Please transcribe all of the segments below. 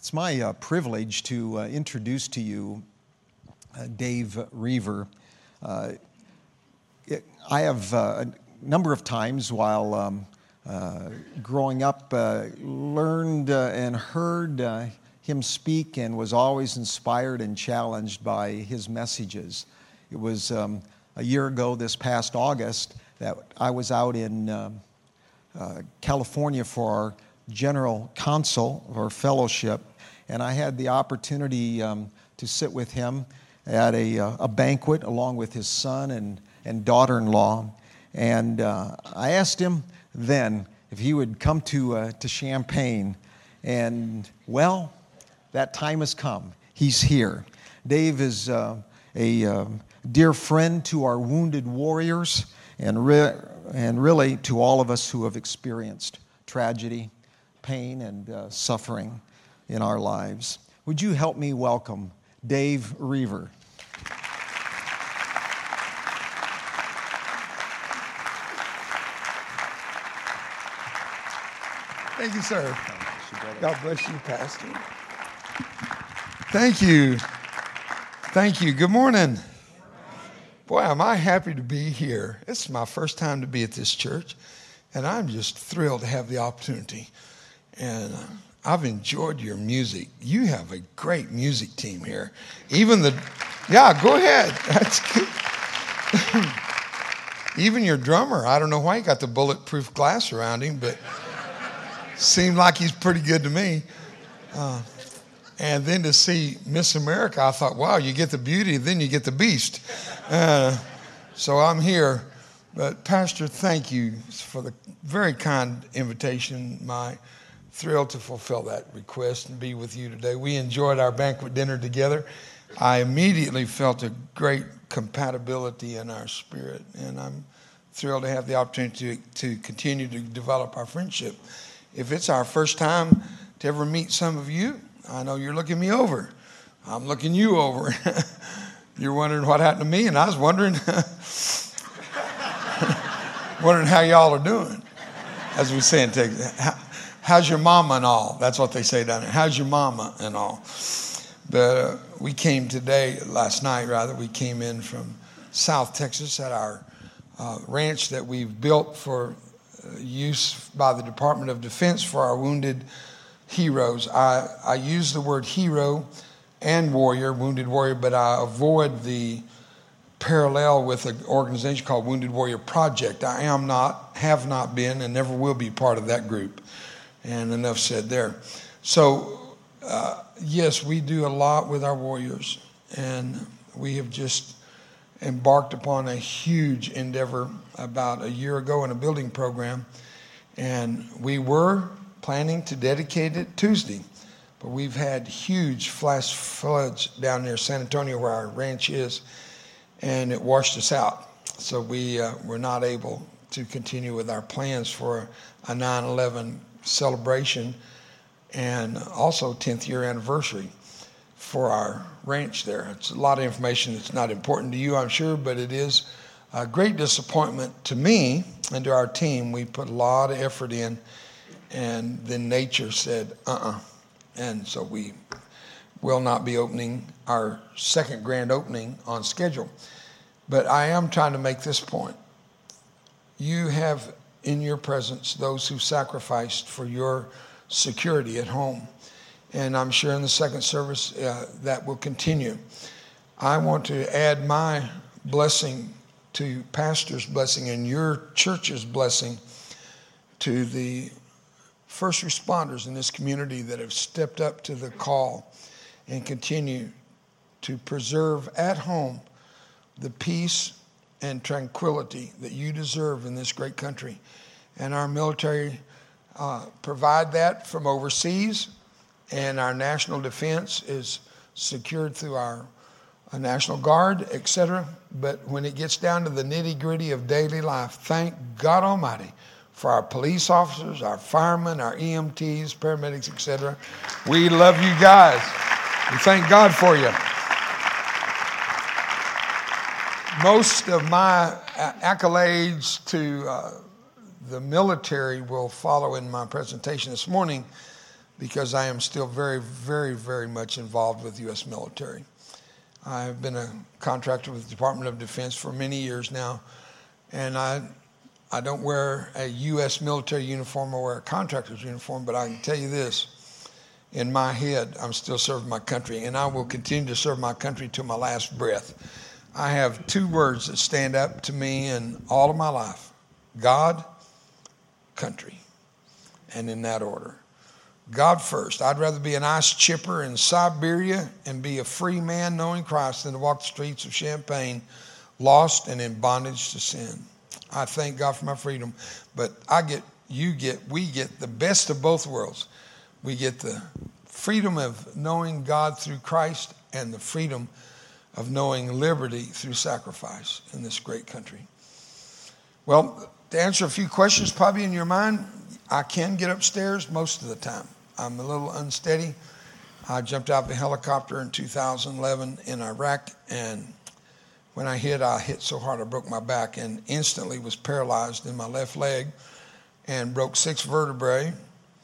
It's my privilege to introduce to you Dave Reaver. I have a number of times while growing up learned and heard him speak and was always inspired and challenged by his messages. It was a year ago this past August that I was out in California for our General Council of our fellowship, and I had the opportunity to sit with him at a banquet along with his son and daughter-in-law. And I asked him then if he would come to Champaign, and well, that time has come. He's here. Dave is a dear friend to our wounded warriors, and really to all of us who have experienced tragedy, pain, and suffering in our lives. Would you help me welcome Dave Reaver? Thank you, sir. God bless you, Pastor. Thank you. Thank you. Good morning. Boy, am I happy to be here. It's my first time to be at this church, and I'm just thrilled to have the opportunity. And I've enjoyed your music. You have a great music team here. Yeah, go ahead. That's good. Even your drummer, I don't know why he got the bulletproof glass around him, but seemed like he's pretty good to me. And then to see Miss America, I thought, wow, you get the beauty, then you get the beast. So I'm here. But Pastor, thank you for the very kind invitation. My thrilled to fulfill that request and be with you today. We enjoyed our banquet dinner together. I immediately felt a great compatibility in our spirit, and I'm thrilled to have the opportunity to continue to develop our friendship. If it's our first time to ever meet some of you, I know you're looking me over. I'm looking you over. You're wondering what happened to me, and I was wondering how y'all are doing, as we say in Texas. How's your mama and all? That's what they say down there. How's your mama and all? But we came last night, we came in from South Texas at our ranch that we've built for use by the Department of Defense for our wounded heroes. I use the word hero and warrior, wounded warrior, but I avoid the parallel with an organization called Wounded Warrior Project. I have not been, and never will be part of that group. And enough said there. So, yes, we do a lot with our warriors, and we have just embarked upon a huge endeavor about a year ago in a building program, and we were planning to dedicate it Tuesday, but we've had huge flash floods down near San Antonio where our ranch is, and it washed us out. So we were not able to continue with our plans for a 9/11 celebration and also 10th year anniversary for our ranch there. It's a lot of information that's not important to you, I'm sure, but it is a great disappointment to me and to our team. We put a lot of effort in, and then nature said, and so we will not be opening our second grand opening on schedule. But I am trying to make this point. You have in your presence those who sacrificed for your security at home. And I'm sure in the second service that will continue. I want to add my blessing to Pastor's blessing and your church's blessing to the first responders in this community that have stepped up to the call and continue to preserve at home the peace and tranquility that you deserve in this great country. And our military provide that from overseas, and our national defense is secured through our National Guard, etc. But when it gets down to the nitty-gritty of daily life, thank God Almighty for our police officers, our firemen, our EMTs, paramedics, etc. We love you guys. We thank God for you. Most of my accolades to the military will follow in my presentation this morning because I am still very, very, very much involved with the U.S. military. I have been a contractor with the Department of Defense for many years now, and I don't wear a U.S. military uniform or wear a contractor's uniform, but I can tell you this. In my head, I'm still serving my country, and I will continue to serve my country to my last breath. I have two words that stand up to me in all of my life: God, country, and in that order. God first. I'd rather be an ice chipper in Siberia and be a free man knowing Christ than to walk the streets of Champaign lost and in bondage to sin. I thank God for my freedom, but we get the best of both worlds. We get the freedom of knowing God through Christ and the freedom of knowing liberty through sacrifice in this great country. Well, to answer a few questions probably in your mind, I can get upstairs most of the time. I'm a little unsteady. I jumped out of a helicopter in 2011 in Iraq, and when I hit so hard I broke my back and instantly was paralyzed in my left leg and broke 6 vertebrae.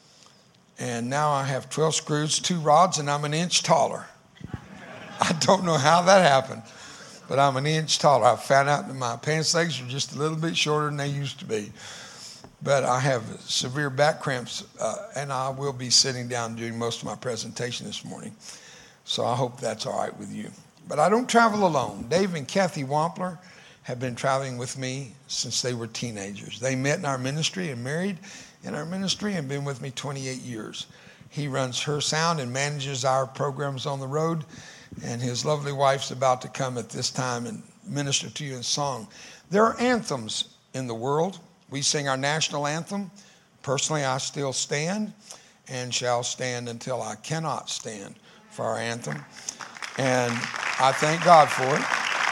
And now I have 12 screws, 2 rods, and I'm an inch taller. I don't know how that happened, but I'm an inch taller. I found out that my pants legs are just a little bit shorter than they used to be. But I have severe back cramps, and I will be sitting down doing most of my presentation this morning. So I hope that's all right with you. But I don't travel alone. Dave and Kathy Wampler have been traveling with me since they were teenagers. They met in our ministry and married in our ministry and been with me 28 years. He runs Her Sound and manages our programs on the road, and his lovely wife's about to come at this time and minister to you in song. There are anthems in the world. We sing our national anthem. Personally, I still stand and shall stand until I cannot stand for our anthem. And I thank God for it.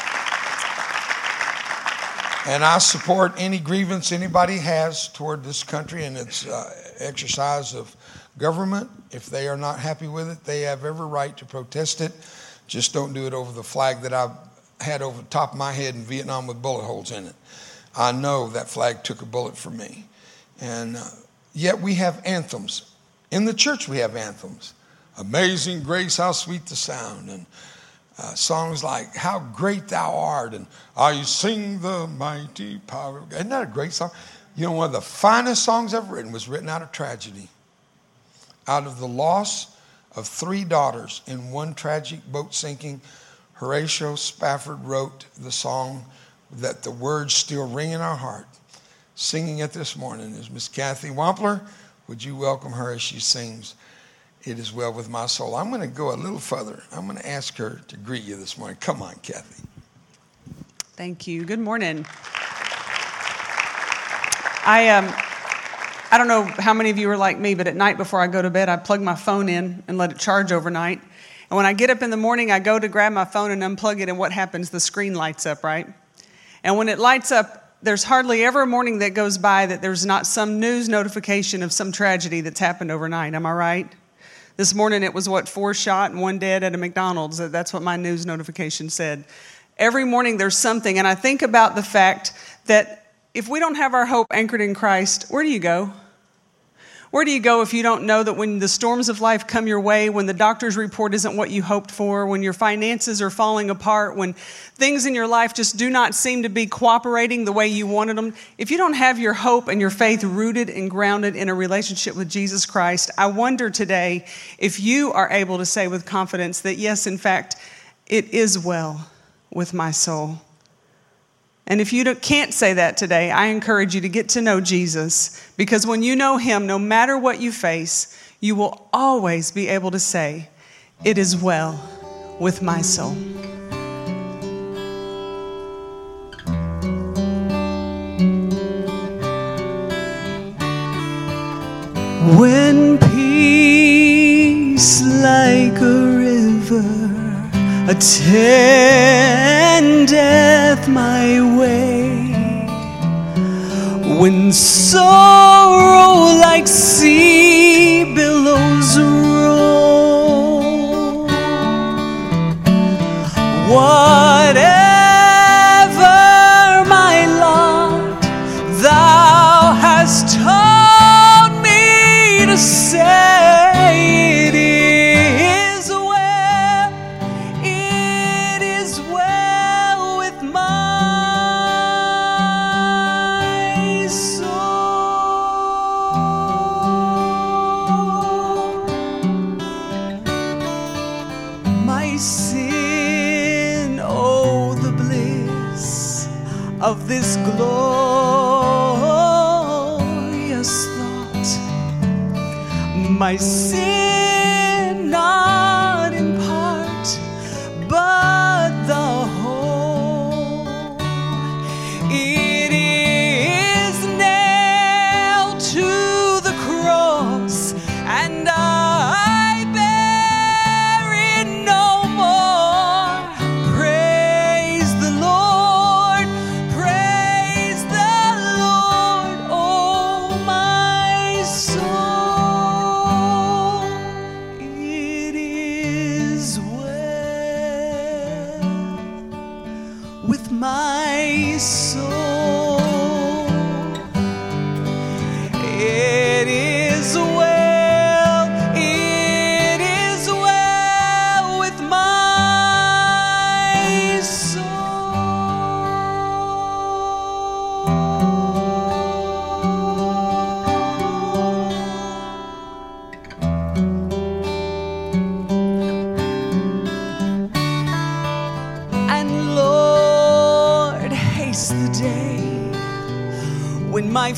And I support any grievance anybody has toward this country and its exercise of government. If they are not happy with it, they have every right to protest it. Just don't do it over the flag that I had over the top of my head in Vietnam with bullet holes in it. I know that flag took a bullet for me. And yet we have anthems. In the church we have anthems. Amazing Grace, how sweet the sound. And songs like How Great Thou Art and I Sing the Mighty Power of God. Isn't that a great song? You know, one of the finest songs ever written was written out of tragedy. Out of the loss of 3 daughters in one tragic boat sinking, Horatio Spafford wrote the song that the words still ring in our heart. Singing it this morning is Miss Kathy Wampler. Would you welcome her as she sings It Is Well With My Soul? I'm going to go a little further. I'm going to ask her to greet you this morning. Come on, Kathy. Thank you. Good morning. I don't know how many of you are like me, but at night before I go to bed, I plug my phone in and let it charge overnight. And when I get up in the morning, I go to grab my phone and unplug it, and what happens? The screen lights up, right? And when it lights up, there's hardly ever a morning that goes by that there's not some news notification of some tragedy that's happened overnight. Am I right? This morning it was, 4 shot and 1 dead at a McDonald's. That's what my news notification said. Every morning there's something, and I think about the fact that if we don't have our hope anchored in Christ, where do you go? Where do you go if you don't know that when the storms of life come your way, when the doctor's report isn't what you hoped for, when your finances are falling apart, when things in your life just do not seem to be cooperating the way you wanted them? If you don't have your hope and your faith rooted and grounded in a relationship with Jesus Christ, I wonder today if you are able to say with confidence that yes, in fact, it is well with my soul. And if you can't say that today, I encourage you to get to know Jesus, because when you know him, no matter what you face, you will always be able to say, it is well with my soul. When peace like a river attendeth my way, when sorrow like sea billows roll, whatever my lot, thou hast taught me to say, sin. Oh, the bliss of this glorious thought. My sin not in part, but the whole. It is nailed to the cross, and I bear it no more. Praise the Lord, praise the Lord, oh my soul. It is well with my soul. It is well, it is well with my And Lord, haste the day when my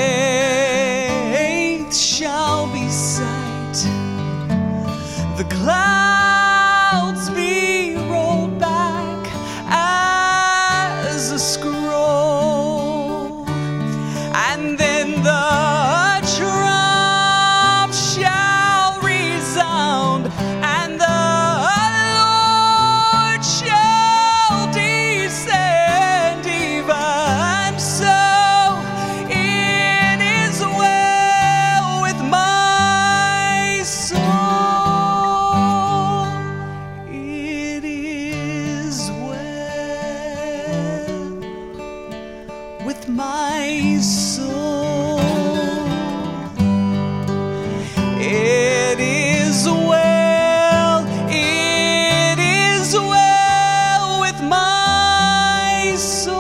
faith shall be sight, the clouds be rolled back as a scroll, and then the trump shall resound, and the Lord shall descend. Even so, it is well with my soul. It is well with my soul. It is well, it is well with my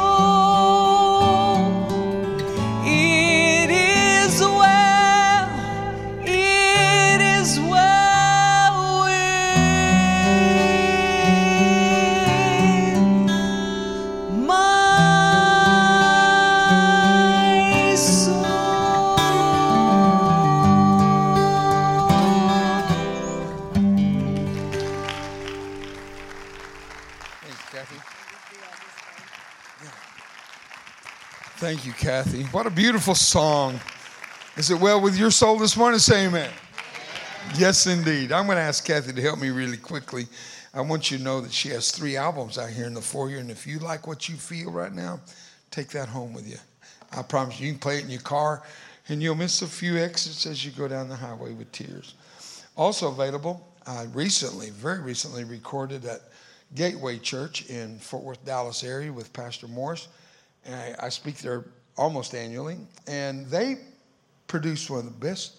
soul. It is well, it is well with my soul. Thanks, Kathy. Thank you, Kathy. What a beautiful song. Is it well with your soul this morning? Say amen. Yes, indeed. I'm going to ask Kathy to help me really quickly. I want you to know that she has 3 albums out here in the foyer, and if you like what you feel right now, take that home with you. I promise you can play it in your car, and you'll miss a few exits as you go down the highway with tears. Also available, I very recently recorded at Gateway Church in Fort Worth, Dallas area with Pastor Morris. And I speak there almost annually, and they produced one of the best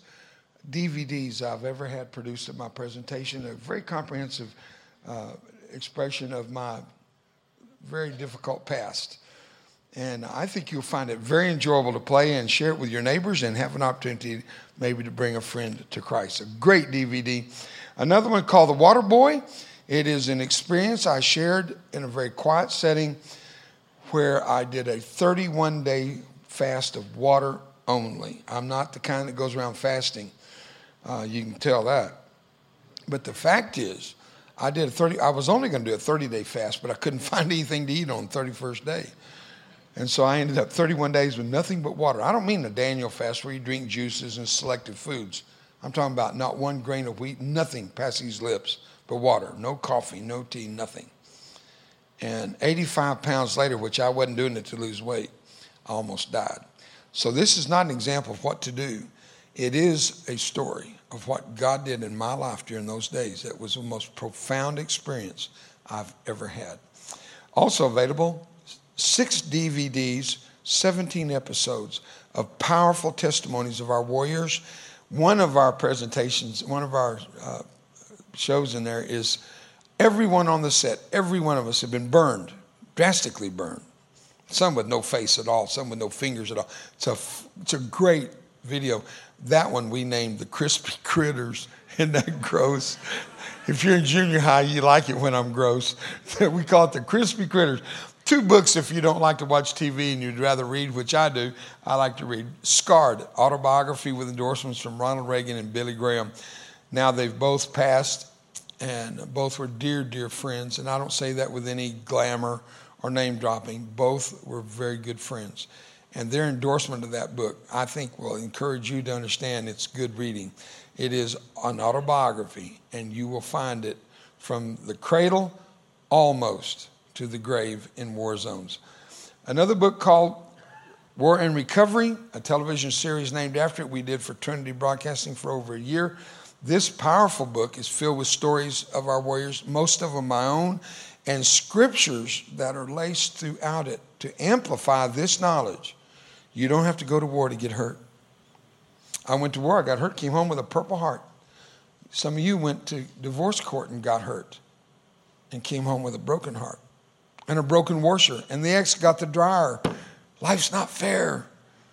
DVDs I've ever had produced at my presentation, a very comprehensive expression of my very difficult past. And I think you'll find it very enjoyable to play and share it with your neighbors and have an opportunity maybe to bring a friend to Christ. A great DVD. Another one called The Water Boy. It is an experience I shared in a very quiet setting where I did a 31-day fast of water only. I'm not the kind that goes around fasting. You can tell that. But the fact is, I was only going to do a 30-day fast, but I couldn't find anything to eat on the 31st day. And so I ended up 31 days with nothing but water. I don't mean the Daniel fast where you drink juices and selected foods. I'm talking about not one grain of wheat, nothing past his lips but water. No coffee, no tea, nothing. And 85 pounds later, which I wasn't doing it to lose weight, I almost died. So this is not an example of what to do. It is a story of what God did in my life during those days. That was the most profound experience I've ever had. Also available, 6 DVDs, 17 episodes of powerful testimonies of our warriors. One of our presentations, one of our shows in there is everyone on the set, every one of us have been burned, drastically burned. Some with no face at all, some with no fingers at all. It's a great video. That one we named the Crispy Critters. Isn't that gross? If you're in junior high, you like it when I'm gross. We call it the Crispy Critters. 2 books if you don't like to watch TV and you'd rather read, which I do. I like to read. Scarred, autobiography with endorsements from Ronald Reagan and Billy Graham. Now they've both passed, and both were dear, dear friends. And I don't say that with any glamour or name dropping. Both were very good friends. And their endorsement of that book, I think, will encourage you to understand it's good reading. It is an autobiography, and you will find it from the cradle almost to the grave in war zones. Another book called War and Recovery, a television series named after it, we did for Trinity Broadcasting for over a year. This powerful book is filled with stories of our warriors, most of them my own, and scriptures that are laced throughout it to amplify this knowledge. You don't have to go to war to get hurt. I went to war, I got hurt, came home with a Purple Heart. Some of you went to divorce court and got hurt and came home with a broken heart and a broken washer. And the ex got the dryer. Life's not fair.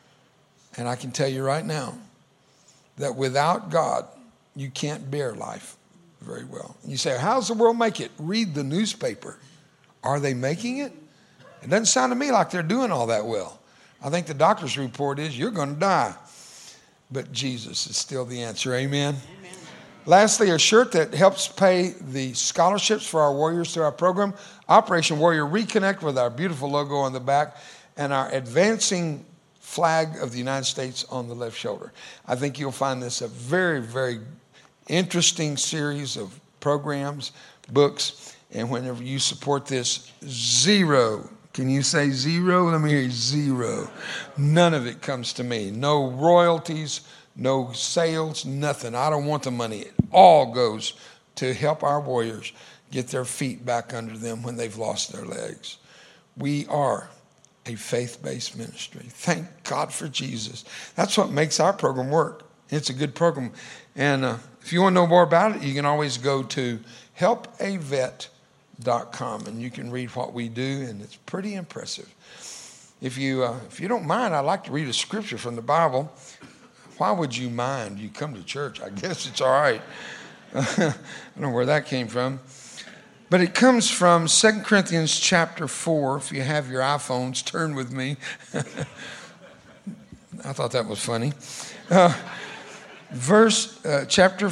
And I can tell you right now that without God, you can't bear life very well. And you say, how does the world make it? Read the newspaper. Are they making it? It doesn't sound to me like they're doing all that well. I think the doctor's report is you're going to die. But Jesus is still the answer. Amen? Amen. Lastly, a shirt that helps pay the scholarships for our warriors through our program, Operation Warrior Reconnect, with our beautiful logo on the back and our advancing flag of the United States on the left shoulder. I think you'll find this a very, very interesting series of programs, books, and whenever you support this, zero. Can you say zero? Let me hear you. Zero. None of it comes to me. No royalties, no sales, nothing. I don't want the money. It all goes to help our warriors get their feet back under them when they've lost their legs. We are a faith-based ministry. Thank God for Jesus. That's what makes our program work. It's a good program. And if you want to know more about it, you can always go to helpavet.com and you can read what we do, and it's pretty impressive. If you don't mind, I'd like to read a scripture from the Bible. Why would you mind? You come to church. I guess it's all right. I don't know where that came from. But it comes from 2 Corinthians chapter 4. If you have your iPhones, turn with me. I thought that was funny. Chapter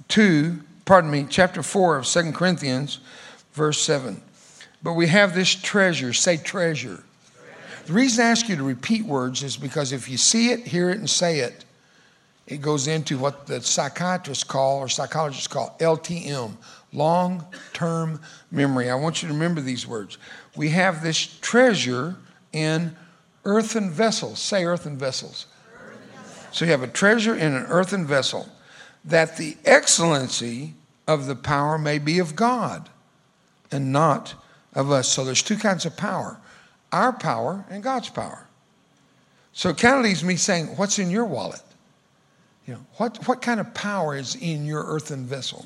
4 of 2 Corinthians, verse 7. But we have this treasure. Say treasure. The reason I ask you to repeat words is because if you see it, hear it, and say it, it goes into what the psychiatrists call, or psychologists call, LTM, long-term memory. I want you to remember these words. We have this treasure in earthen vessels. Say earthen vessels. So you have a treasure in an earthen vessel, that the excellency of the power may be of God and not of us. So there's two kinds of power, our power and God's power. So it kind of leaves me saying, what's in your wallet? You know, what kind of power is in your earthen vessel?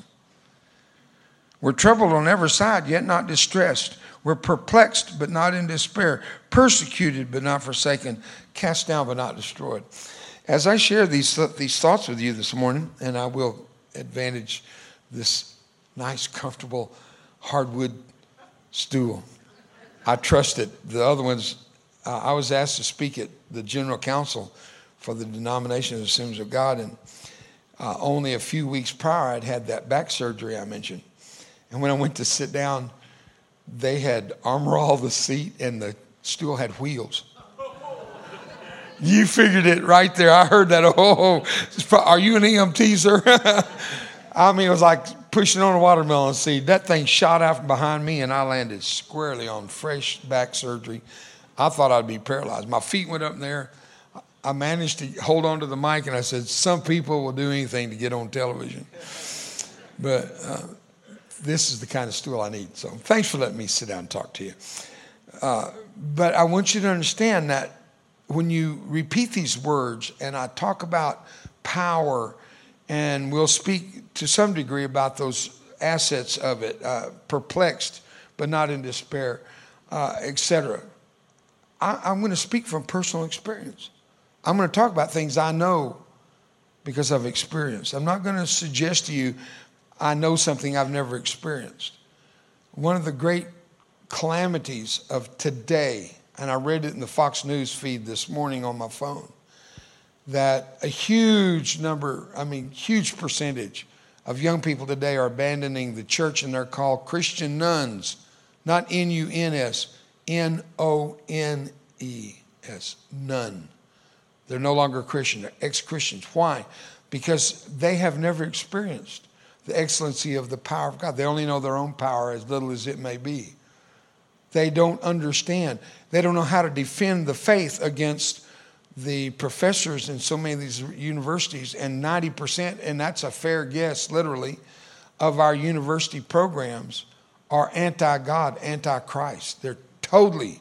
We're troubled on every side, yet not distressed. We're perplexed, but not in despair. Persecuted, but not forsaken. Cast down, but not destroyed. As I share these thoughts with you this morning, and I will advantage this nice, comfortable hardwood stool. I trust it. The other ones, I was asked to speak at the General Council for the denomination of the Assemblies of God, and only a few weeks prior I'd had that back surgery I mentioned. And when I went to sit down, they had Armor All the seat, and the stool had wheels. You figured it right there. I heard that. Oh, are you an EMT, sir? I mean, it was like pushing on a watermelon seed. That thing shot out from behind me, and I landed squarely on fresh back surgery. I thought I'd be paralyzed. My feet went up in there. I managed to hold on to the mic, and I said, some people will do anything to get on television. But this is the kind of stool I need. So thanks for letting me sit down and talk to you. But I want you to understand that when you repeat these words, and I talk about power, and we'll speak to some degree about those assets of it, perplexed but not in despair, etc. I'm going to speak from personal experience. I'm going to talk about things I know because I've experienced. I'm not going to suggest to you I know something I've never experienced. One of the great calamities of today, and I read it in the Fox News feed this morning on my phone, that a huge percentage of young people today are abandoning the church, and they're called Christian nuns. Not N-U-N-S, N-O-N-E-S, nun. They're no longer Christian, they're ex-Christians. Why? Because they have never experienced the excellency of the power of God. They only know their own power, as little as it may be. They don't understand. They don't know how to defend the faith against the professors in so many of these universities, and 90%, and that's a fair guess, literally, of our university programs are anti-God, anti-Christ. They're totally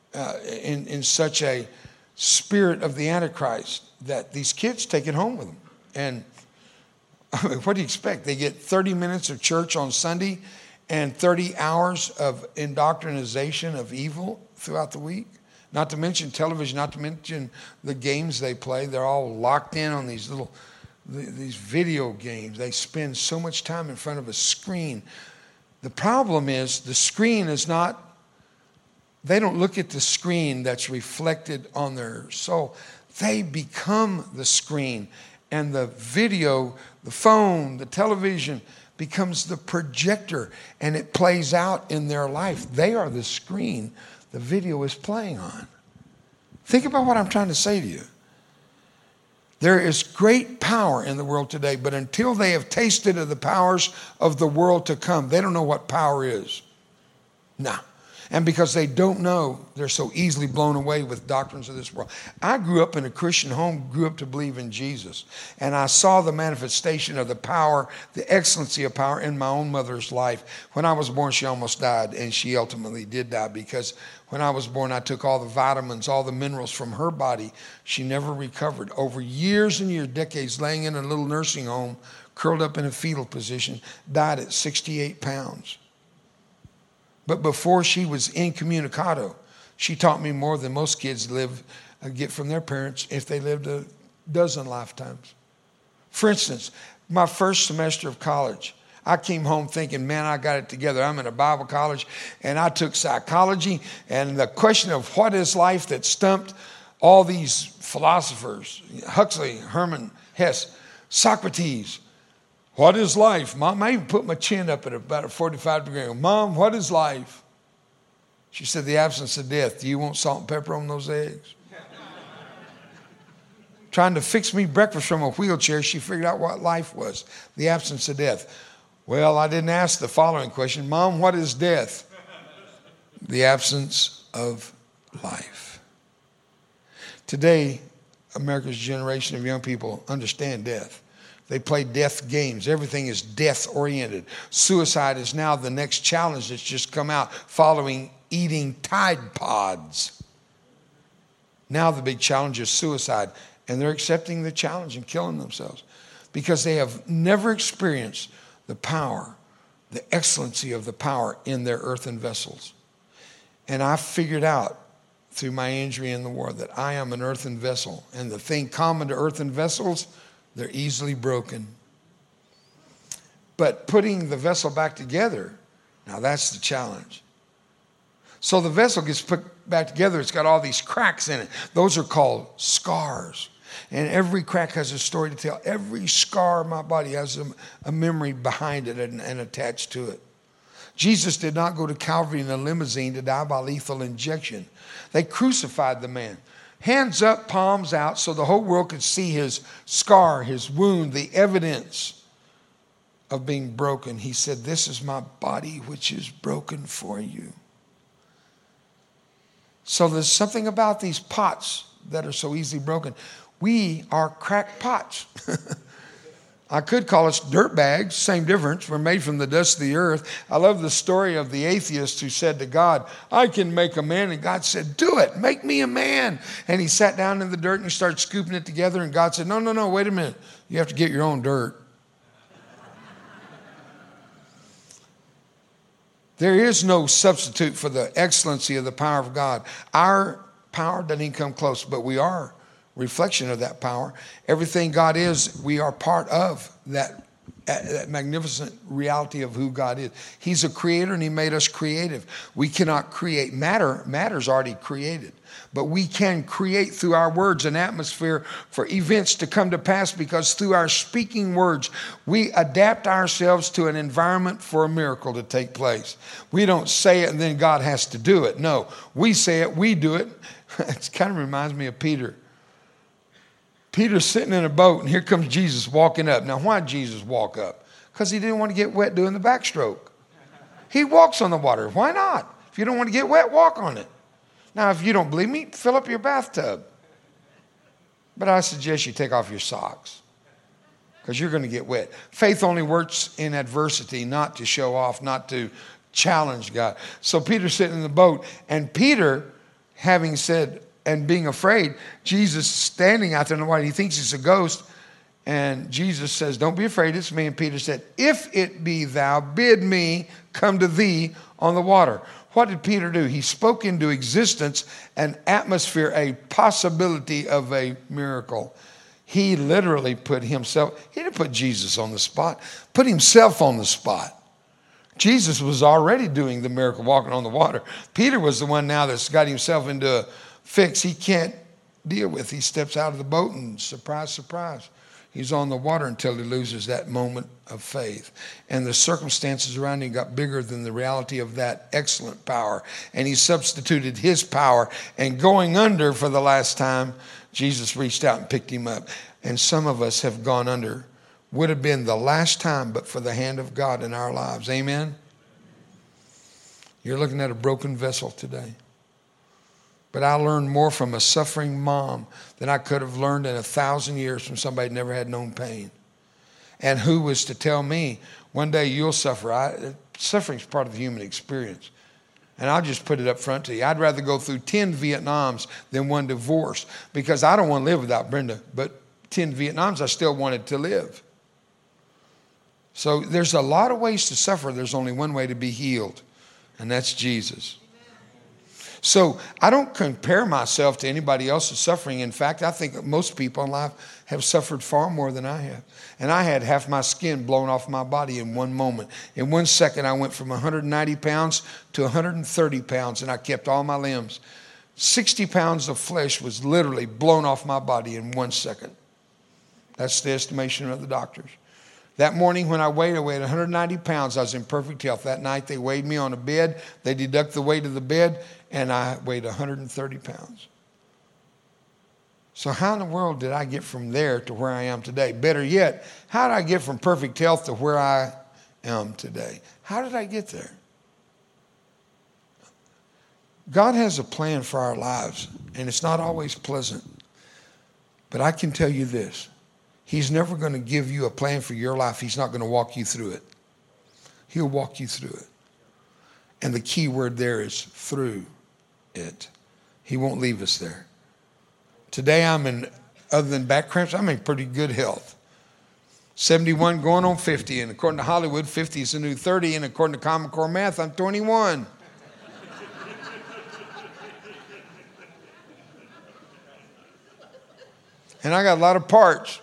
in such a spirit of the Antichrist that these kids take it home with them. And I mean, what do you expect? They get 30 minutes of church on Sunday and 30 hours of indoctrination of evil throughout the week. Not to mention television, not to mention the games they play. They're all locked in on these video games. They spend so much time in front of a screen. The problem is the screen is not, they don't look at the screen that's reflected on their soul. They become the screen. And the video, the phone, the television becomes the projector, and it plays out in their life. They are the screen the video is playing on. Think about what I'm trying to say to you. There is great power in the world today, but until they have tasted of the powers of the world to come, they don't know what power is. No. And because they don't know, they're so easily blown away with doctrines of this world. I grew up in a Christian home, grew up to believe in Jesus. And I saw the manifestation of the power, the excellency of power in my own mother's life. When I was born, she almost died, and she ultimately did die because when I was born, I took all the vitamins, all the minerals from her body. She never recovered. Over years and years, decades, laying in a little nursing home, curled up in a fetal position, died at 68 pounds. But before she was incommunicado, she taught me more than most kids get from their parents if they lived a dozen lifetimes. For instance, my first semester of college, I came home thinking, man, I got it together. I'm in a Bible college, and I took psychology, and the question of what is life that stumped all these philosophers, Huxley, Hermann Hesse, Socrates. What is life? Mom, I even put my chin up at about a 45-degree angle. Mom, what is life? She said, the absence of death. Do you want salt and pepper on those eggs? Trying to fix me breakfast from a wheelchair, she figured out what life was, the absence of death. Well, I didn't ask the following question. Mom, what is death? The absence of life. Today, America's generation of young people understand death. They play death games. Everything is death-oriented. Suicide is now the next challenge that's just come out following eating Tide Pods. Now the big challenge is suicide. And they're accepting the challenge and killing themselves because they have never experienced the power, the excellency of the power in their earthen vessels. And I figured out through my injury in the war that I am an earthen vessel. And the thing common to earthen vessels, they're easily broken. But putting the vessel back together, now that's the challenge. So the vessel gets put back together. It's got all these cracks in it. Those are called scars. And every crack has a story to tell. Every scar in my body has a memory behind it and attached to it. Jesus did not go to Calvary in a limousine to die by lethal injection. They crucified the man. Hands up, palms out, so the whole world could see his scar, his wound, the evidence of being broken. He said, this is my body which is broken for you. So there's something about these pots that are so easily broken. We are cracked pots. I could call us dirt bags, same difference. We're made from the dust of the earth. I love the story of the atheist who said to God, I can make a man. And God said, do it, make me a man. And he sat down in the dirt and he started scooping it together. And God said, no, wait a minute. You have to get your own dirt. There is no substitute for the excellency of the power of God. Our power doesn't even come close, but we are reflection of that power. Everything God is, we are part of that magnificent reality of who God is. He's a creator and he made us creative. We cannot create matter. Matter's already created. But we can create through our words an atmosphere for events to come to pass, because through our speaking words, we adapt ourselves to an environment for a miracle to take place. We don't say it and then God has to do it. No, we say it, we do it. It kind of reminds me of Peter. Peter's sitting in a boat and here comes Jesus walking up. Now, why did Jesus walk up? Because he didn't want to get wet doing the backstroke. He walks on the water. Why not? If you don't want to get wet, walk on it. Now, if you don't believe me, fill up your bathtub. But I suggest you take off your socks, because you're going to get wet. Faith only works in adversity, not to show off, not to challenge God. So Peter's sitting in the boat, and Peter, having said and being afraid, Jesus standing out there in the water, he thinks it's a ghost. And Jesus says, don't be afraid, it's me. And Peter said, if it be thou, bid me come to thee on the water. What did Peter do? He spoke into existence an atmosphere, a possibility of a miracle. He literally put himself, he didn't put Jesus on the spot, put himself on the spot. Jesus was already doing the miracle, walking on the water. Peter was the one now that's got himself into a fix he can't deal with. He steps out of the boat and surprise, surprise, he's on the water until he loses that moment of faith. And the circumstances around him got bigger than the reality of that excellent power. And he substituted his power. And going under for the last time, Jesus reached out and picked him up. And some of us have gone under. Would have been the last time, but for the hand of God in our lives. Amen? You're looking at a broken vessel today. But I learned more from a suffering mom than I could have learned in 1,000 years from somebody who never had known pain. And who was to tell me, one day you'll suffer. Suffering is part of the human experience. And I'll just put it up front to you. I'd rather go through 10 Vietnams than one divorce, because I don't want to live without Brenda. But 10 Vietnams, I still wanted to live. So there's a lot of ways to suffer. There's only one way to be healed, and that's Jesus. So I don't compare myself to anybody else's suffering. In fact, I think most people in life have suffered far more than I have. And I had half my skin blown off my body in one moment. In 1 second, I went from 190 pounds to 130 pounds, and I kept all my limbs. 60 pounds of flesh was literally blown off my body in 1 second. That's the estimation of the doctors. That morning when I weighed 190 pounds. I was in perfect health. That night they weighed me on a bed. They deduct the weight of the bed, and I weighed 130 pounds. So how in the world did I get from there to where I am today? Better yet, how did I get from perfect health to where I am today? How did I get there? God has a plan for our lives, and it's not always pleasant. But I can tell you this. He's never going to give you a plan for your life. He's not going to walk you through it. He'll walk you through it. And the key word there is through it. He won't leave us there. Today other than back cramps, I'm in pretty good health. 71 going on 50. And according to Hollywood, 50 is the new 30. And according to Common Core math, I'm 21. And I got a lot of parts.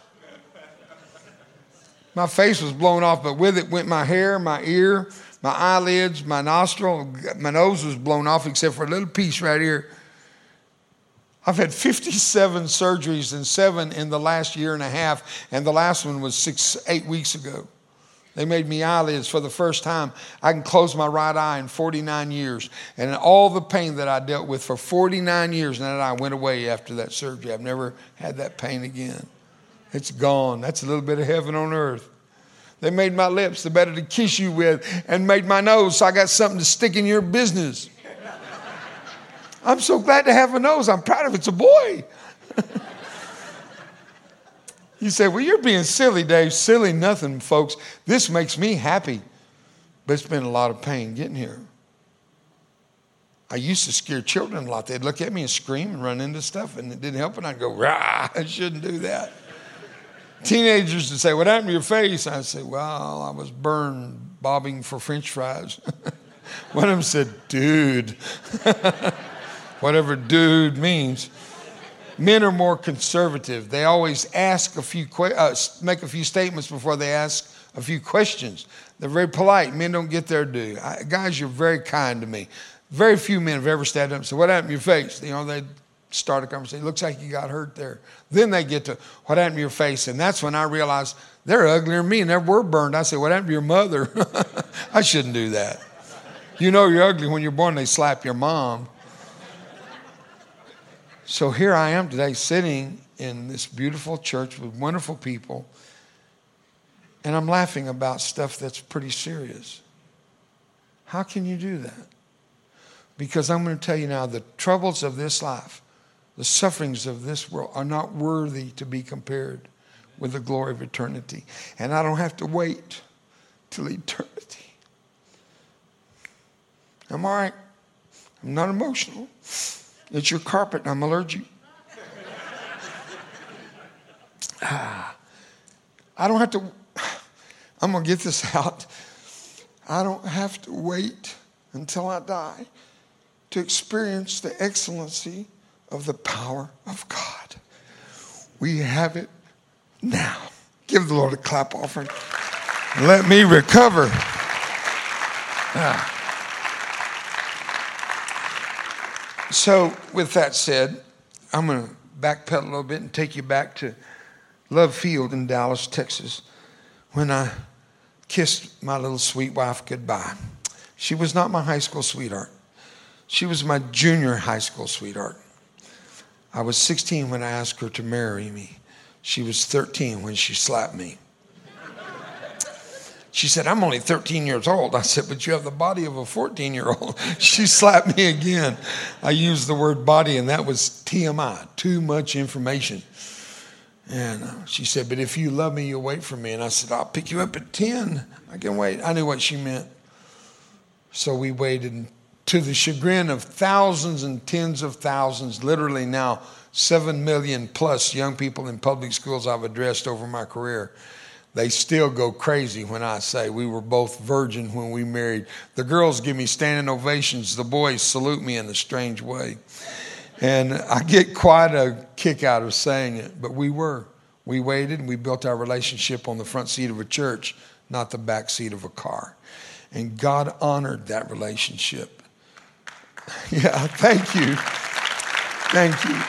My face was blown off, but with it went my hair, my ear, my eyelids, my nostril. My nose was blown off except for a little piece right here. I've had 57 surgeries and 7 in the last year and a half, and the last one was 8 weeks ago. They made me eyelids for the first time. I can close my right eye in 49 years. And all the pain that I dealt with for 49 years, and that eye went away after that surgery. I've never had that pain again. It's gone. That's a little bit of heaven on earth. They made my lips the better to kiss you with, and made my nose so I got something to stick in your business. I'm so glad to have a nose. I'm proud of it. It's a boy. You say, well, you're being silly, Dave. Silly nothing, folks. This makes me happy. But it's been a lot of pain getting here. I used to scare children a lot. They'd look at me and scream and run into stuff, and it didn't help. And I'd go, rah, I shouldn't do that. Teenagers would say, what happened to your face? I'd say, well, I was burned bobbing for French fries. One of them said, dude. Whatever dude means. Men are more conservative. They always ask make a few statements before they ask a few questions. They're very polite. Men don't get their due. Guys, you're very kind to me. Very few men have ever stood up and said, "What happened to your face?" You know, they start a conversation. "Looks like you got hurt there." Then they get to, "What happened to your face?" And that's when I realized they're uglier than me and they were burned. I said, "What happened to your mother?" I shouldn't do that. You know you're ugly when you're born. They slap your mom. So here I am today sitting in this beautiful church with wonderful people, and I'm laughing about stuff that's pretty serious. How can you do that? Because I'm going to tell you now, the troubles of this life, the sufferings of this world are not worthy to be compared with the glory of eternity. And I don't have to wait till eternity. I'm all right. I'm not emotional. It's your carpet and I'm allergic. I don't have to, I'm going to get this out. I don't have to wait until I die to experience the excellency of the power of God. We have it now. Give the Lord a clap offering. Let me recover. So with that said, I'm going to backpedal a little bit and take you back to Love Field in Dallas, Texas, when I kissed my little sweet wife goodbye. She was not my high school sweetheart. She was my junior high school sweetheart. I was 16 when I asked her to marry me. She was 13 when she slapped me. She said, "I'm only 13 years old." I said, "But you have the body of a 14-year-old. She slapped me again. I used the word body, and that was TMI, too much information. And she said, "But if you love me, you'll wait for me." And I said, "I'll pick you up at 10. I can wait." I knew what she meant. So we waited, to the chagrin of thousands and tens of thousands, literally now 7 million plus young people in public schools I've addressed over my career. They still go crazy when I say we were both virgin when we married. The girls give me standing ovations. The boys salute me in a strange way. And I get quite a kick out of saying it, but we were. We waited and we built our relationship on the front seat of a church, not the back seat of a car. And God honored that relationship. Yeah, thank you. Thank you.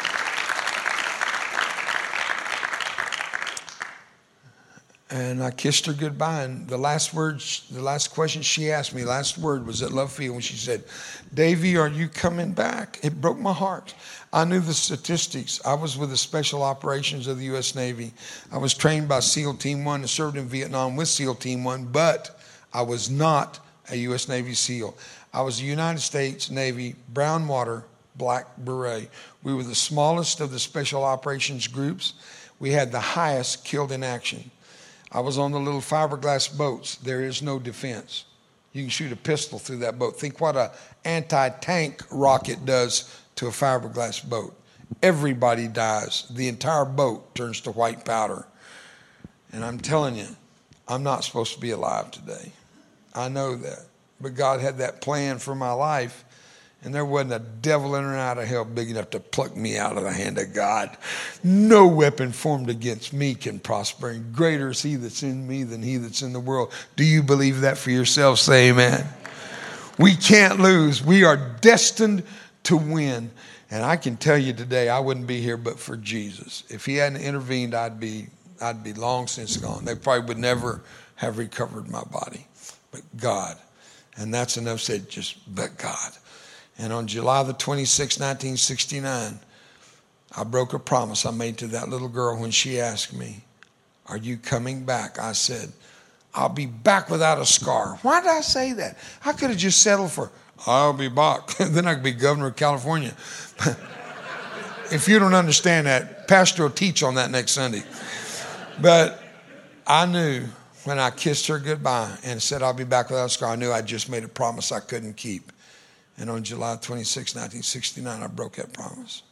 And I kissed her goodbye. And the last question she asked me, last word was at Love Field when she said, "Davy, are you coming back?" It broke my heart. I knew the statistics. I was with the Special Operations of the U.S. Navy. I was trained by SEAL Team 1 and served in Vietnam with SEAL Team 1, but I was not a U.S. Navy SEAL. I was a United States Navy brown water black beret. We were the smallest of the Special Operations groups. We had the highest killed in action. I was on the little fiberglass boats. There is no defense. You can shoot a pistol through that boat. Think what an anti-tank rocket does to a fiberglass boat. Everybody dies. The entire boat turns to white powder. And I'm telling you, I'm not supposed to be alive today. I know that. But God had that plan for my life. And there wasn't a devil in or out of hell big enough to pluck me out of the hand of God. No weapon formed against me can prosper. And greater is he that's in me than he that's in the world. Do you believe that for yourself? Say amen. We can't lose. We are destined to win. And I can tell you today, I wouldn't be here but for Jesus. If he hadn't intervened, I'd be long since gone. They probably would never have recovered my body. But God. And that's enough said, just but God. And on July the 26th, 1969, I broke a promise I made to that little girl when she asked me, "Are you coming back?" I said, "I'll be back without a scar." Why did I say that? I could have just settled for, "I'll be back." Then I could be governor of California. If you don't understand that, Pastor will teach on that next Sunday. But I knew when I kissed her goodbye and said, "I'll be back without a scar," I knew I just made a promise I couldn't keep. And on July 26, 1969, I broke that promise.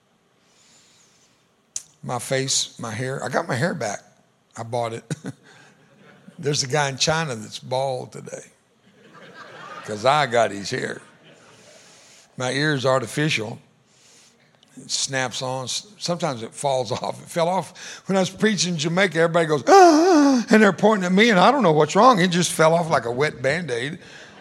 My face, my hair, I got my hair back. I bought it. There's a guy in China that's bald today because I got his hair. My ear's artificial It snaps on. Sometimes it falls off. It fell off when I was preaching in Jamaica. Everybody goes, ah, and they're pointing at me, and I don't know what's wrong. It just fell off like a wet Band-Aid.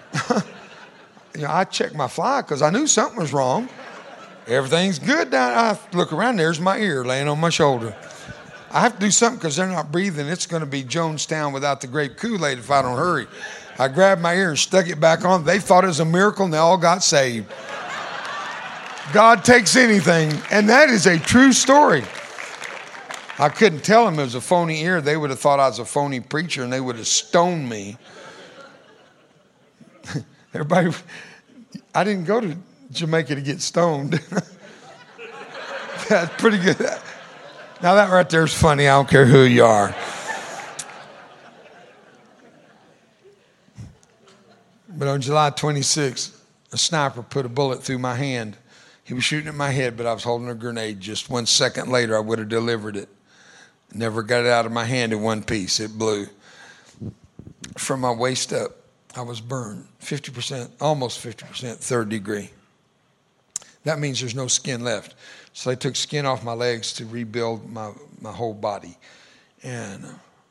I checked my fly because I knew something was wrong. Everything's good down. I look around, there's my ear laying on my shoulder. I have to do something because they're not breathing. It's going to be Jonestown without the grape Kool-Aid if I don't hurry. I grabbed my ear and stuck it back on. They thought it was a miracle, and they all got saved. God takes anything, and that is a true story. I couldn't tell them it was a phony ear. They would have thought I was a phony preacher, and they would have stoned me. Everybody, I didn't go to Jamaica to get stoned. That's pretty good. Now that right there is funny. I don't care who you are. But on July 26th, a sniper put a bullet through my hand. He was shooting at my head, but I was holding a grenade. Just 1 second later, I would have delivered it. Never got it out of my hand in one piece. It blew. From my waist up, I was burned 50%, almost 50%, third degree. That means there's no skin left. So they took skin off my legs to rebuild my whole body. And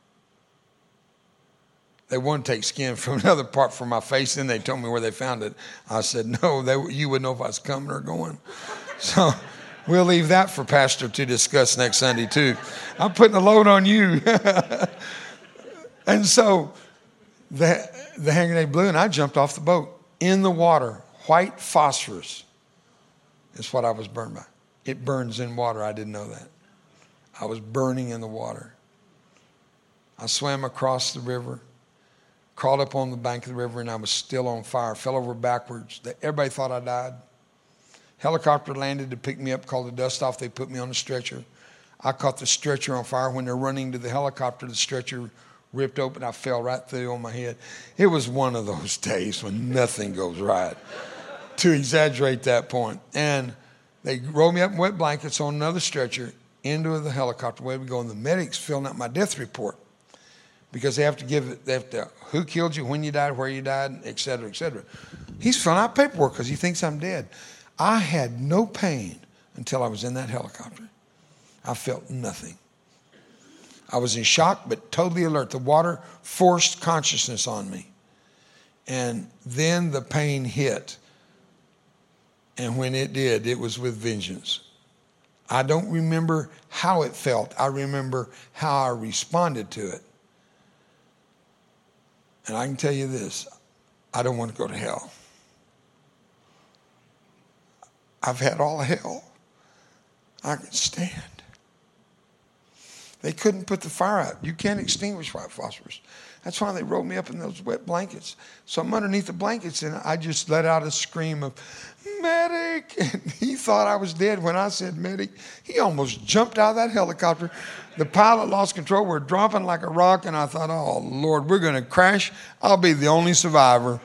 they wanted to take skin from another part from my face. Then they told me where they found it. I said, no, you wouldn't know if I was coming or going. So we'll leave that for Pastor to discuss next Sunday too. I'm putting a load on you. And so the hand grenade blew, and I jumped off the boat. In the water, white phosphorus is what I was burned by. It burns in water. I didn't know that. I was burning in the water. I swam across the river, crawled up on the bank of the river, and I was still on fire. Fell over backwards. Everybody thought I died. Helicopter landed to pick me up, called the dust off. They put me on a stretcher. I caught the stretcher on fire. When they're running to the helicopter, the stretcher ripped open. I fell right through on my head. It was one of those days when nothing goes right, to exaggerate that point. And they rolled me up in wet blankets on another stretcher into the helicopter. Where we go, and the medics filling out my death report, because they have to who killed you, when you died, where you died, et cetera, et cetera. He's filling out paperwork because he thinks I'm dead. I had no pain until I was in that helicopter. I felt nothing. I was in shock, but totally alert. The water forced consciousness on me. And then the pain hit. And when it did, it was with vengeance. I don't remember how it felt. I remember how I responded to it. And I can tell you this, I don't want to go to hell. I've had all hell I can stand. They couldn't put the fire out. You can't extinguish white phosphorus. That's why they rolled me up in those wet blankets. So I'm underneath the blankets, and I just let out a scream of, medic! And he thought I was dead when I said medic. He almost jumped out of that helicopter. The pilot lost control. We're dropping like a rock, and I thought, oh, Lord, we're going to crash. I'll be the only survivor.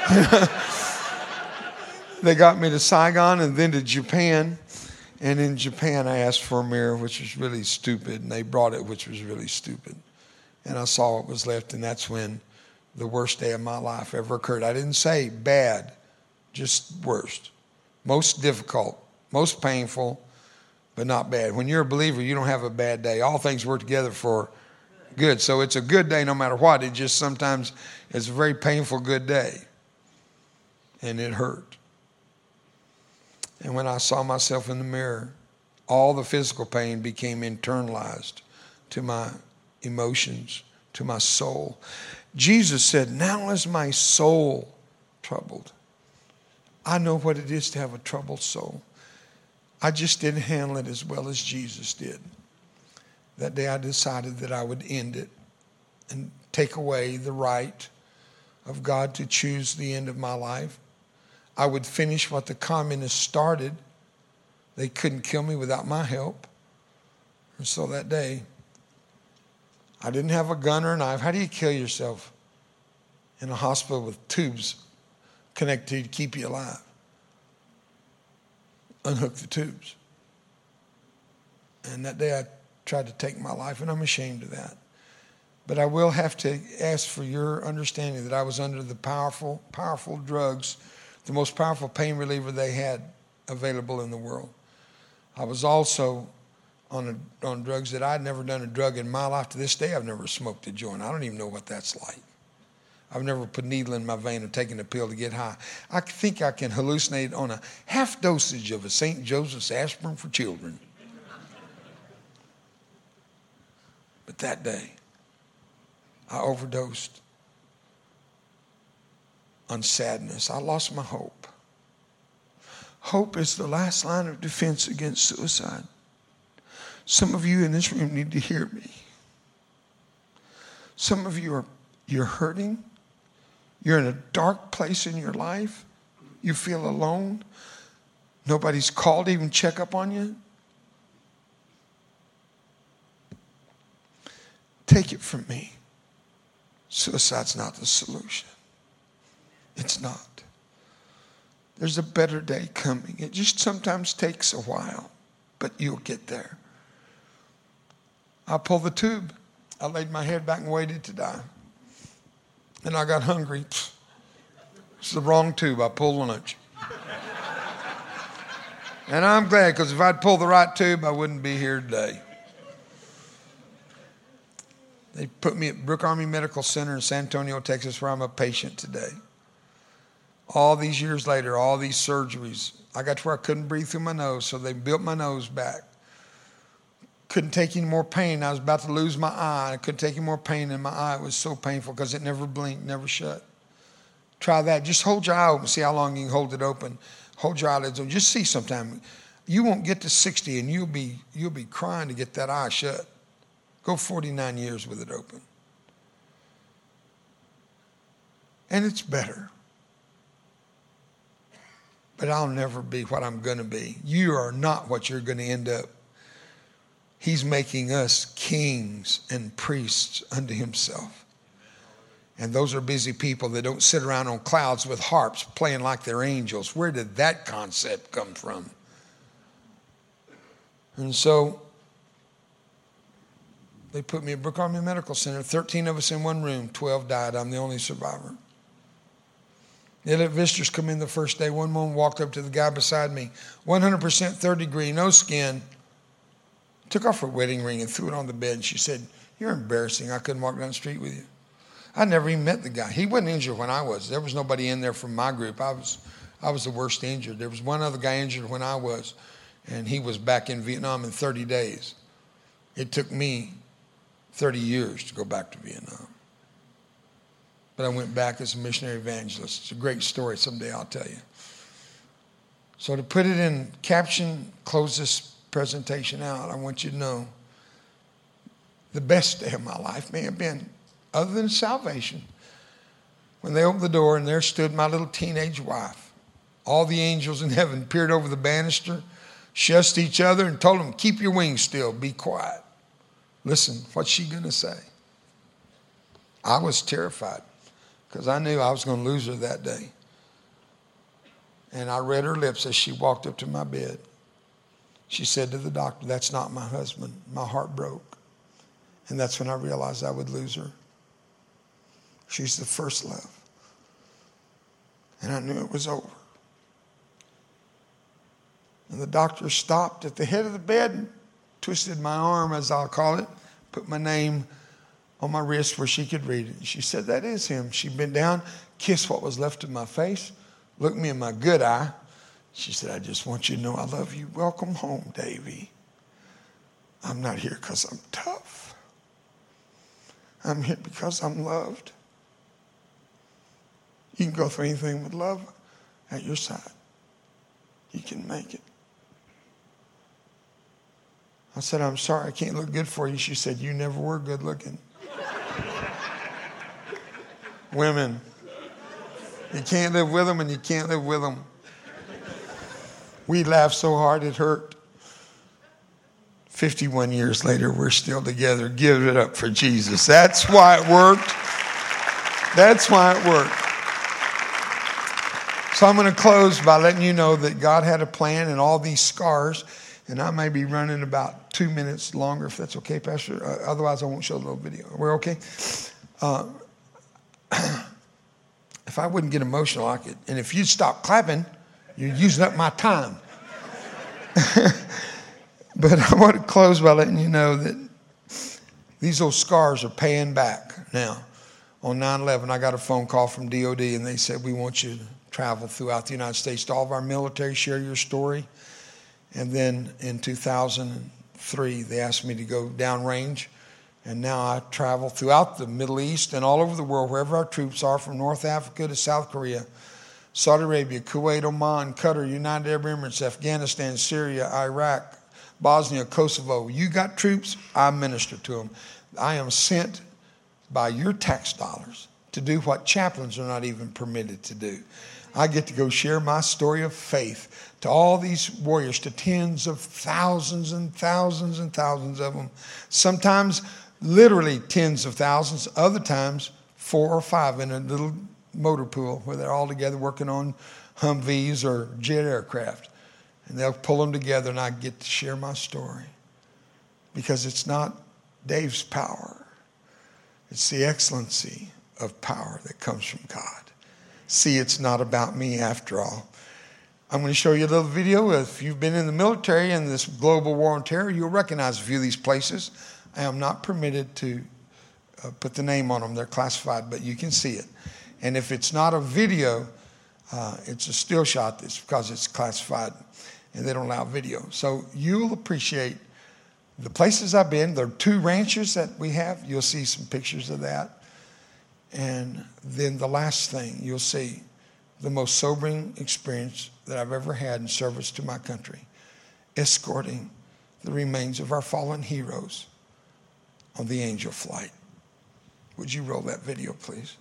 They got me to Saigon and then to Japan. And in Japan, I asked for a mirror, which was really stupid, and they brought it, which was really stupid. And I saw what was left, and that's when the worst day of my life ever occurred. I didn't say bad, just worst. Most difficult, most painful, but not bad. When you're a believer, you don't have a bad day. All things work together for good. So it's a good day no matter what. It just sometimes is a very painful good day. And it hurt. And when I saw myself in the mirror, all the physical pain became internalized to my emotions, to my soul. Jesus said, now is my soul troubled. I know what it is to have a troubled soul. I just didn't handle it as well as Jesus did. That day I decided that I would end it and take away the right of God to choose the end of my life. I would finish what the communists started. They couldn't kill me without my help. And so that day, I didn't have a gun or a knife. How do you kill yourself in a hospital with tubes connected to you to keep you alive? Unhook the tubes. And that day I tried to take my life, and I'm ashamed of that. But I will have to ask for your understanding that I was under the powerful, powerful drugs, the most powerful pain reliever they had available in the world. I was also on drugs that I'd never done a drug in my life. To this day, I've never smoked a joint. I don't even know what that's like. I've never put a needle in my vein or taken a pill to get high. I think I can hallucinate on a half dosage of a St. Joseph's aspirin for children. But that day, I overdosed on sadness. I lost my hope. Hope is the last line of defense against suicide. Some of you in this room need to hear me. Some of you you're hurting. You're in a dark place in your life. You feel alone. Nobody's called to even check up on you. Take it from me. Suicide's not the solution. It's not. There's a better day coming. It just sometimes takes a while, but you'll get there. I pulled the tube. I laid my head back and waited to die. And I got hungry. It's the wrong tube. I pulled lunch. And I'm glad, because if I'd pulled the right tube, I wouldn't be here today. They put me at Brooke Army Medical Center in San Antonio, Texas, where I'm a patient today. All these years later, all these surgeries, I got to where I couldn't breathe through my nose, so they built my nose back. Couldn't take any more pain. I was about to lose my eye. I couldn't take any more pain in my eye. It was so painful because it never blinked, never shut. Try that. Just hold your eye open. See how long you can hold it open. Hold your eyelids open. Just see sometime. You won't get to 60 and you'll be crying to get that eye shut. Go 49 years with it open. And it's better. But I'll never be what I'm going to be. You are not what you're going to end up. He's making us kings and priests unto himself. And those are busy people that don't sit around on clouds with harps playing like they're angels. Where did that concept come from? And so they put me at Brooke Army Medical Center. 13 of us in one room. 12 died. I'm the only survivor. They let visitors come in the first day. One woman walked up to the guy beside me. 100% third degree, no skin. Took off her wedding ring and threw it on the bed. And she said, "You're embarrassing. I couldn't walk down the street with you." I never even met the guy. He wasn't injured when I was. There was nobody in there from my group. I was the worst injured. There was one other guy injured when I was, and he was back in Vietnam in 30 days. It took me 30 years to go back to Vietnam. But I went back as a missionary evangelist. It's a great story. Someday I'll tell you. So to put it in caption, close this presentation out, I want you to know the best day of my life may have been, other than salvation, when they opened the door and there stood my little teenage wife. All the angels in heaven peered over the banister, shussed each other and told them, "Keep your wings still, be quiet." Listen, what's she going to say? I was terrified because I knew I was going to lose her that day. And I read her lips as she walked up to my bed. She said to the doctor, "That's not my husband." My heart broke. And that's when I realized I would lose her. She's the first love. And I knew it was over. And the doctor stopped at the head of the bed and twisted my arm, as I'll call it, put my name on my wrist where she could read it. She said, "That is him." She bent down, kissed what was left of my face, looked me in my good eye. She said, "I just want you to know I love you. Welcome home, Davy. I'm not here because I'm tough. I'm here because I'm loved. You can go through anything with love at your side. You can make it." I said, "I'm sorry, I can't look good for you." She said, "You never were good looking." Women, you can't live with them and you can't live with them. We laughed so hard it hurt. 51 years later, we're still together. Give it up for Jesus. That's why it worked. That's why it worked. So I'm going to close by letting you know that God had a plan in all these scars. And I may be running about 2 minutes longer, if that's okay, Pastor. Otherwise, I won't show the little video. We're okay? If I wouldn't get emotional, I could. And if you'd stop clapping, you're using up my time. But I want to close by letting you know that these old scars are paying back now. On 9/11, I got a phone call from DOD, and they said, we want you to travel throughout the United States to all of our military, share your story. And then in 2003, they asked me to go downrange. And now I travel throughout the Middle East and all over the world, wherever our troops are, from North Africa to South Korea, Saudi Arabia, Kuwait, Oman, Qatar, United Arab Emirates, Afghanistan, Syria, Iraq, Bosnia, Kosovo. You got troops, I minister to them. I am sent by your tax dollars to do what chaplains are not even permitted to do. I get to go share my story of faith to all these warriors, to tens of thousands and thousands and thousands of them. Sometimes literally tens of thousands, other times 4 or 5 in a little motor pool where they're all together working on Humvees or jet aircraft. And they'll pull them together, and I get to share my story. Because it's not Dave's power. It's the excellency of power that comes from God. See, it's not about me after all. I'm going to show you a little video. If you've been in the military and this global war on terror, you'll recognize a few of these places. I am not permitted to put the name on them. They're classified, but you can see it. And if it's not a video, it's a still shot. It's because it's classified and they don't allow video. So you'll appreciate the places I've been. There are 2 ranches that we have. You'll see some pictures of that. And then the last thing, you'll see the most sobering experience that I've ever had in service to my country, escorting the remains of our fallen heroes on the Angel flight. Would you roll that video, please?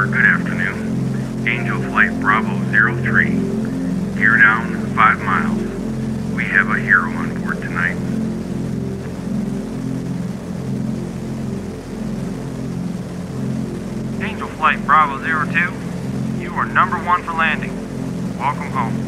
good afternoon. Angel Flight Bravo 03. Gear down 5 miles. We have a hero on board tonight. Angel Flight Bravo 02. You are number 1 for landing. Welcome home.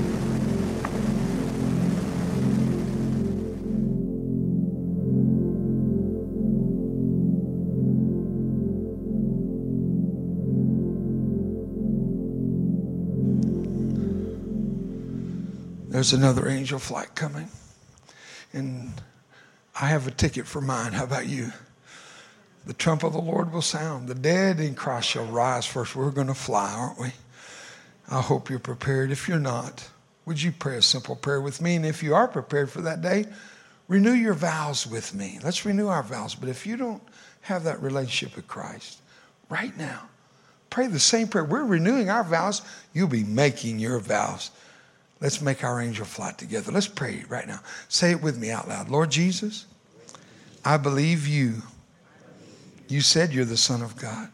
There's another angel flight coming. And I have a ticket for mine. How about you? The trump of the Lord will sound. The dead in Christ shall rise first. We're going to fly, aren't we? I hope you're prepared. If you're not, would you pray a simple prayer with me? And if you are prepared for that day, renew your vows with me. Let's renew our vows. But if you don't have that relationship with Christ, right now, pray the same prayer. We're renewing our vows. You'll be making your vows. Let's make our angel flight together. Let's pray right now. Say it with me out loud. Lord Jesus, I believe you. You said you're the Son of God.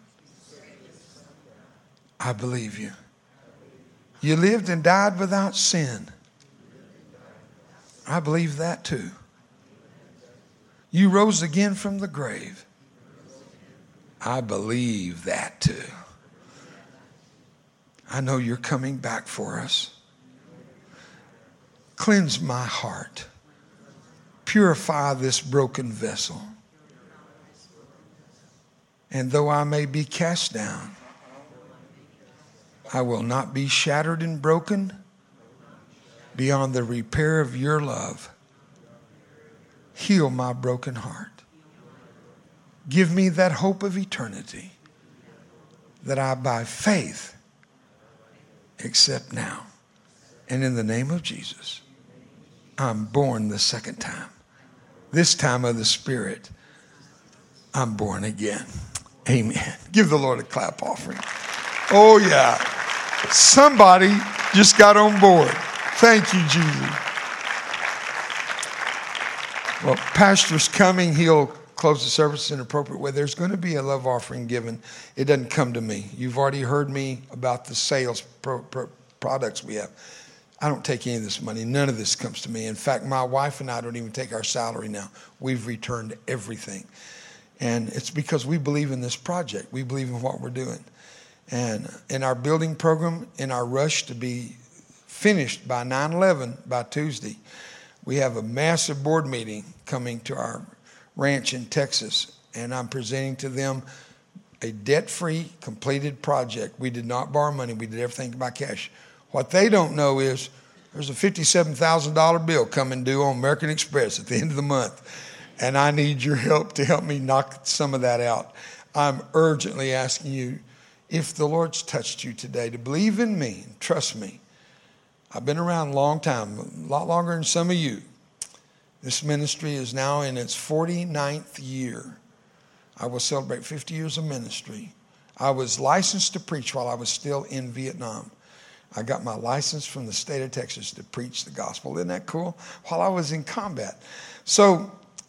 I believe you. You lived and died without sin. I believe that too. You rose again from the grave. I believe that too. I know you're coming back for us. Cleanse my heart. Purify this broken vessel. And though I may be cast down, I will not be shattered and broken beyond the repair of your love. Heal my broken heart. Give me that hope of eternity that I by faith accept now. And in the name of Jesus, I'm born the second time. This time of the Spirit, I'm born again. Amen. Give the Lord a clap offering. Oh, yeah. Somebody just got on board. Thank you, Jesus. Well, Pastor's coming. He'll close the service in an appropriate way. There's going to be a love offering given. It doesn't come to me. You've already heard me about the sales products we have. I don't take any of this money. None of this comes to me. In fact, my wife and I don't even take our salary now. We've returned everything. And it's because we believe in this project. We believe in what we're doing. And in our building program, in our rush to be finished by 9/11, by Tuesday, we have a massive board meeting coming to our ranch in Texas. And I'm presenting to them a debt-free, completed project. We did not borrow money. We did everything by cash. What they don't know is there's a $57,000 bill coming due on American Express at the end of the month. And I need your help to help me knock some of that out. I'm urgently asking you, if the Lord's touched you today, to believe in me and trust me. I've been around a long time, a lot longer than some of you. This ministry is now in its 49th year. I will celebrate 50 years of ministry. I was licensed to preach while I was still in Vietnam. I got my license from the state of Texas to preach the gospel. Isn't that cool? While I was in combat. So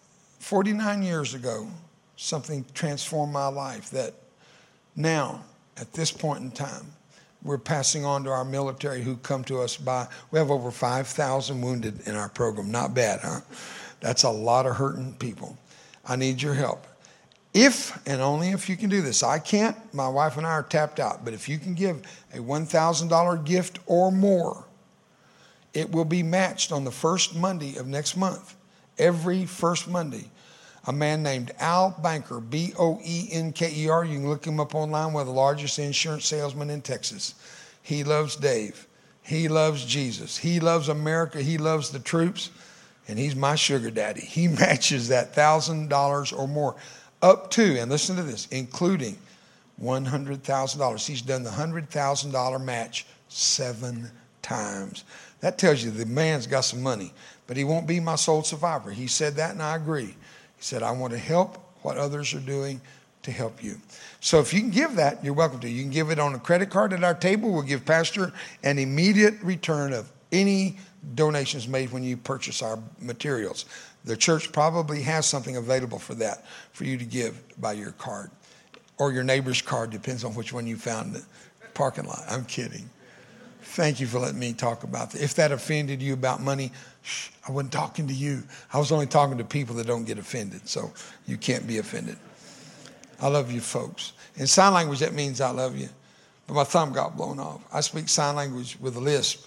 49 years ago, something transformed my life that now, at this point in time, we're passing on to our military who come to us we have over 5,000 wounded in our program. Not bad, huh? That's a lot of hurting people. I need your help. If and only if you can do this. I can't. My wife and I are tapped out. But if you can give a $1,000 gift or more, it will be matched on the first Monday of next month. Every first Monday. A man named Al Banker, Boenker. You can look him up online. One of the largest insurance salesmen in Texas. He loves Dave. He loves Jesus. He loves America. He loves the troops. And he's my sugar daddy. He matches that $1,000 or more. Up to, and listen to this, including $100,000. He's done the $100,000 match 7 times. That tells you the man's got some money, but he won't be my sole survivor. He said that, and I agree. He said, I want to help what others are doing to help you. So if you can give that, you're welcome to. You can give it on a credit card at our table. We'll give Pastor an immediate return of any donations made when you purchase our materials. The church probably has something available for that, for you to give by your card. or your neighbor's car, depends on which one you found in the parking lot. I'm kidding. Thank you for letting me talk about that. If that offended you about money, I wasn't talking to you. I was only talking to people that don't get offended, so you can't be offended. I love you folks. In sign language, that means I love you. But my thumb got blown off. I speak sign language with a lisp.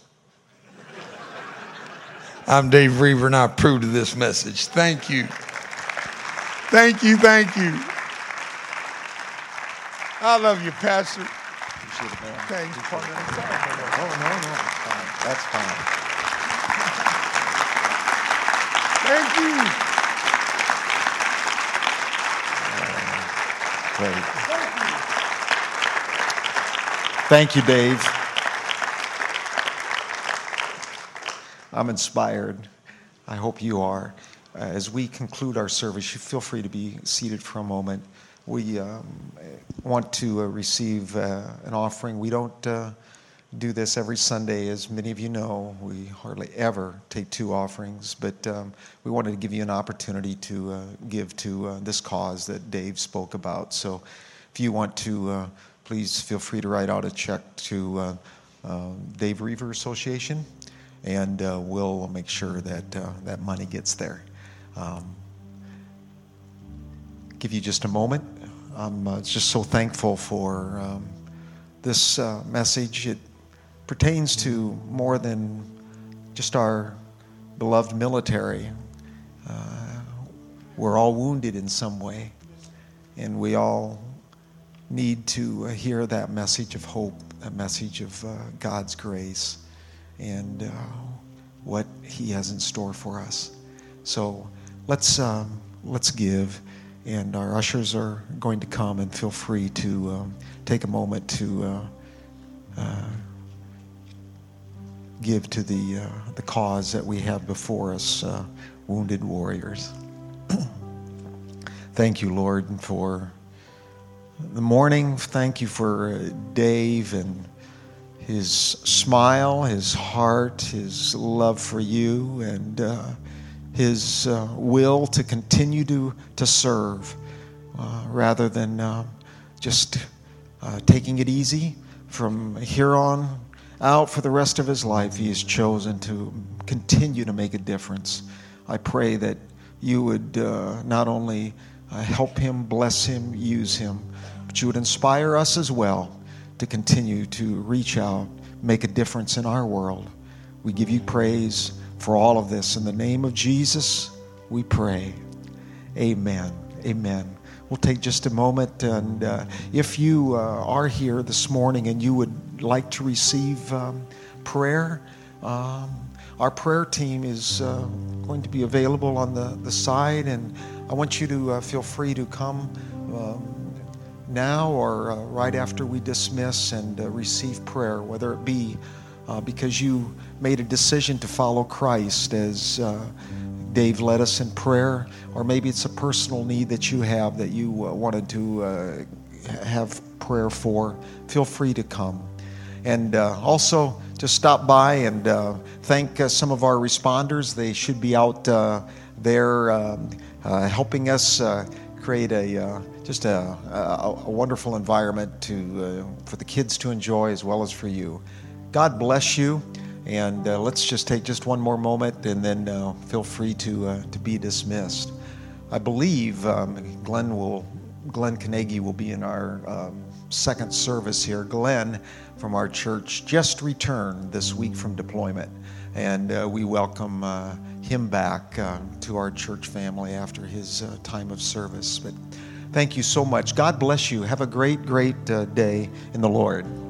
I'm Dave Reaver, and I approve of this message. Thank you. Thank you, thank you. I love you, Pastor. Appreciate it, man. Thanks, partner. Oh, no, it's fine. That's fine. Thank you. Great. Thank you, Dave. I'm inspired. I hope you are. As we conclude our service, you feel free to be seated for a moment. We want to receive an offering. We don't do this every Sunday, as many of you know. We hardly ever take two offerings, but we wanted to give you an opportunity to give to this cause that Dave spoke about. So if you want to, please feel free to write out a check to Dave Reaver Association, and we'll make sure that that money gets there. Give you just a moment. I'm just so thankful for this message. It pertains to more than just our beloved military. We're all wounded in some way, and we all need to hear that message of hope, a message of God's grace, and what He has in store for us. So let's give. And our ushers are going to come, and feel free to take a moment to give to the cause that we have before us, wounded warriors. Thank you, Lord, for the morning. Thank you for Dave and his smile, his heart, his love for you, and his will to continue to serve rather than just taking it easy. From here on out for the rest of his life, he has chosen to continue to make a difference. I pray that you would not only help him, bless him, use him, but you would inspire us as well to continue to reach out, make a difference in our world. We give you praise for all of this. In the name of Jesus, we pray. Amen. Amen. We'll take just a moment, and if you are here this morning and you would like to receive prayer, our prayer team is going to be available on the side, and I want you to feel free to come now or right after we dismiss and receive prayer, whether it be because you made a decision to follow Christ as Dave led us in prayer, or maybe it's a personal need that you have that you wanted to have prayer for. Feel free to come. And also just stop by and thank some of our responders. They should be out there helping us create a wonderful environment for the kids to enjoy as well as for you. God bless you, and let's just take just one more moment, and then feel free to be dismissed. I believe Glenn Carnegie will be in our second service here. Glenn from our church just returned this week from deployment, and we welcome him back to our church family after his time of service. But thank you so much. God bless you. Have a great day in the Lord.